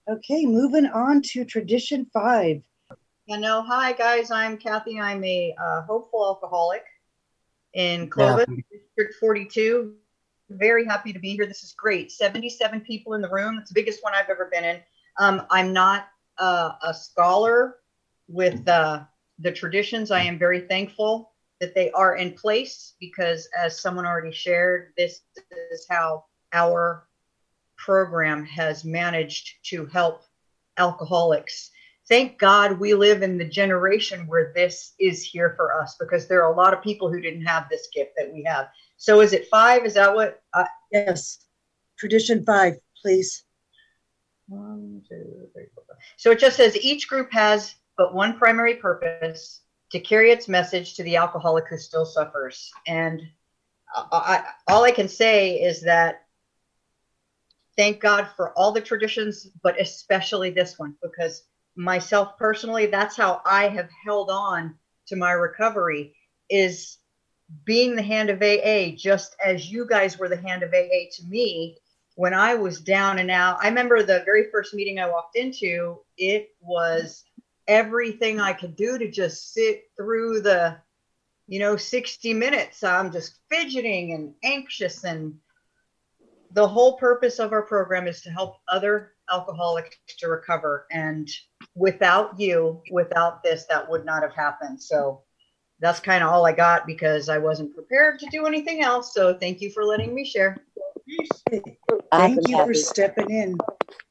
Okay, moving on to tradition 5. Hi guys, I'm Kathy. I'm a hopeful alcoholic in Clovis, District 42. Very happy to be here. This is great. 77 people in the room. It's the biggest one I've ever been in. I'm not a scholar with the traditions. I am very thankful that they are in place because, as someone already shared, this is how our program has managed to help alcoholics. Thank God we live in the generation where this is here for us, because there are a lot of people who didn't have this gift that we have. So is it 5? Is that what? Yes. Tradition 5, please. 1, 2, 3, 4, 5. So it just says each group has but one primary purpose: to carry its message to the alcoholic who still suffers. And all I can say is that thank God for all the traditions, but especially this one, because myself personally, that's how I have held on to my recovery, is being the hand of AA, just as you guys were the hand of AA to me when I was down and out. I remember the very first meeting I walked into, it was everything I could do to just sit through the 60 minutes. I'm just fidgeting and anxious, and the whole purpose of our program is to help other alcoholics to recover. And without this, that would not have happened. So that's kind of all I got, because I wasn't prepared to do anything else. So thank you for letting me share. Thank you for stepping in.